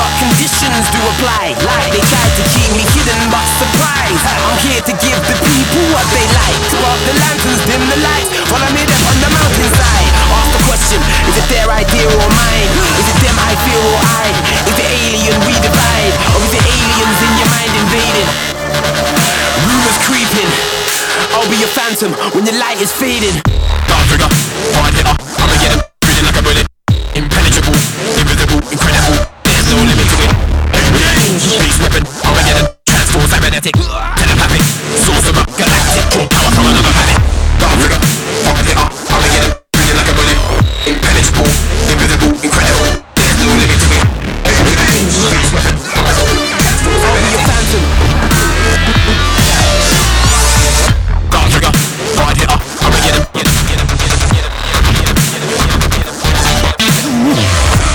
but conditions do apply. Like they tried to keep me hidden, but surprise, I'm here to give the people what they like. Spark the lanterns, dim the lights, while I'm here up on the mountainside. Ask the question, is it their idea or mine? Is it them I fear or I? Is it alien we divide? Or is it aliens in your mind invading? Rumors creeping, I'll be your phantom when your light is fading. Dark figure, hard hitter, I'ma get him, breathing like a bullet. Impenetrable, invisible, incredible, there's no limit to it. Police weapon, I'ma get him, transform cybernetic, telepathic, source of a galactic, draw power from another planet. Dark figure, hard hitter, I'ma get him, breathing like a bullet. Impenetrable, invisible, incredible, there's no limit to it. Police weapon, I'll be your phantom. dark figure, hard hitter, I'ma get him, get him, get him, get him, get him, get him, get him, get him, get him, get him.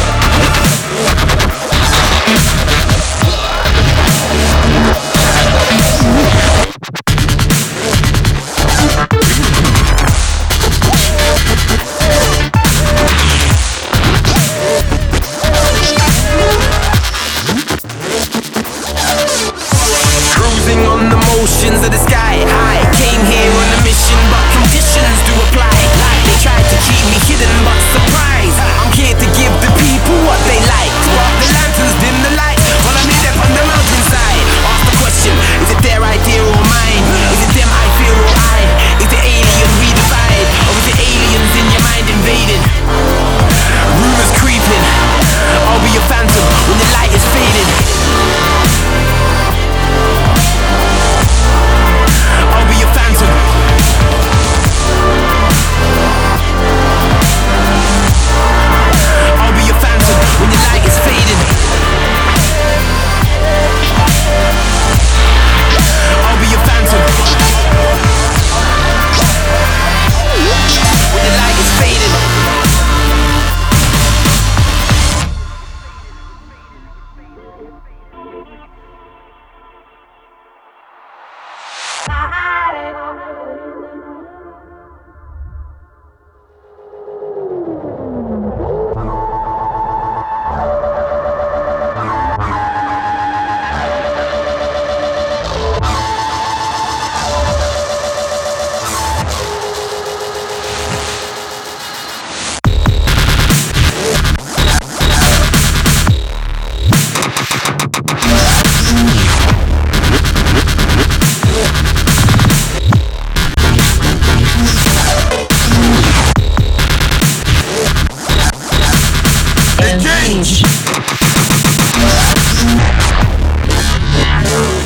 Cruising on the motions of the sky high. Came here on a mission, but conditions do apply. Like they tried to keep me hidden, but surprise, I'm here to give the people what they like. Spark the lanterns, dim the lights, while I'm here up on the mountainside. Ask the question, is it their idea or mine? Is it them I fear or I? Is it alien we divide? Or is it aliens in your mind invading? Rumors creeping, I'll be your phantom when the light is fading. I'll be your phantom. I'll be your phantom when your light is fading. I'll be your phantom when your light is fading. Engage!